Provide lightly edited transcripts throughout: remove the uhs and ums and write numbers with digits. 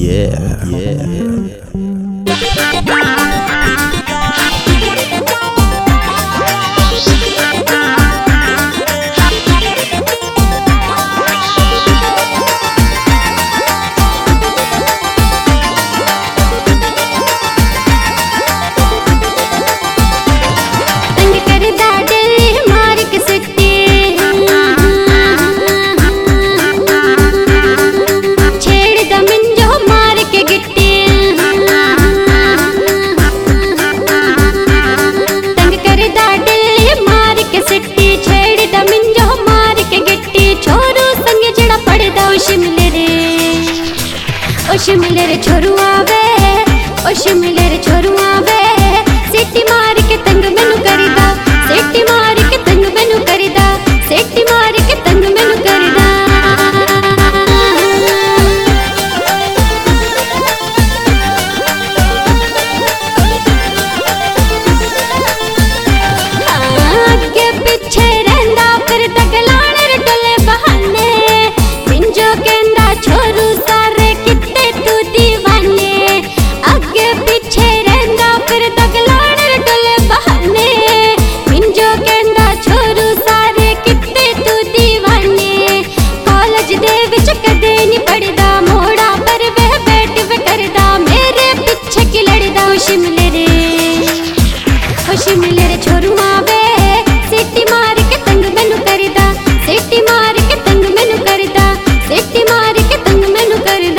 शिमले रे छोरुआ वे, ओ शिमले रे छोरुआ वे, सीटी मार के तंग मैनू करीदा, सीटी मार के तंग मैनू करीदा, सीटी मार के तंग मैनू करीदा। आगे पीछे रहंदा फिर दगलाने रे टोले बहाने, मिंजो कहंदा छोरू सारे शिमले रे छोरुआ वे, सीटी मार के तंग मैनू करीदा, सीटी मार के तंग मैनू करीदा, सीटी मार के तंग मैनू करीदा।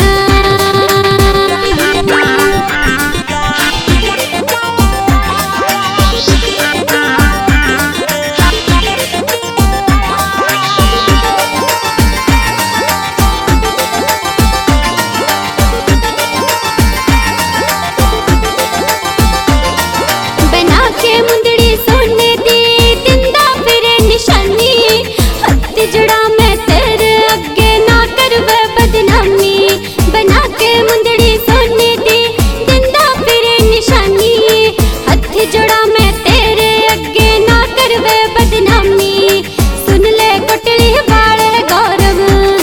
मुंदड़ी सोने दी दिंदा फिरे निशानी, हथ जड़ा मैं तेरे अगे ना करवे बदनामी, बना के मुंदड़ी सोने दी दिंदा फिरे निशानी, हथ जड़ा मैं तेरे अगे ना करवे बदनामी। सुन ले कोटली वाले गौरव,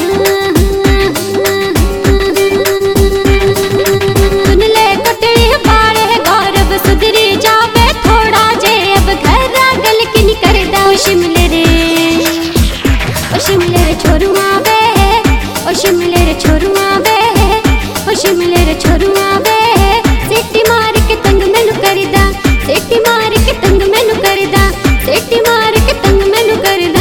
सुन ले कोटली वाले गौरव, सुधरी जावे शिमले रे छोरुआ वे, ओ शिमले रे छोरुआ वे, ओ शिमले रे छोरुआ वे, सीटी मार के तंग मैनू करीदा, सीटी मार के तंग मैनू करीदा, सीटी मार के तंग मैनू करीदा।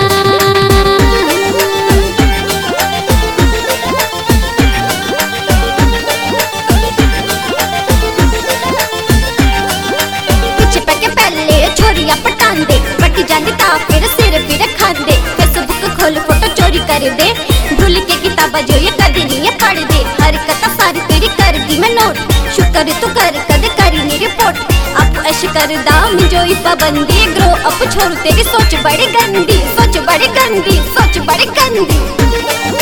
पीछे पैके पहले छोरिया पटांदे, पटी जांदी ता फिर सिर फिर खांदे, फेसबुक खोल फोटो चोरी कर दे, भूल के किताबा जो ये कदे नहीं ये पढ़ दे, हरकत सारी तेरी कर दी मैं नोट, शुक्र तू कर कदे करी नहीं रिपोर्ट, आप ऐश कर दाम जो पाबंदी, ग्रो अप छोड़ तेरी सोच बड़ी गंदी, सोच बड़ी गंदी, सोच बड़ी गंदी।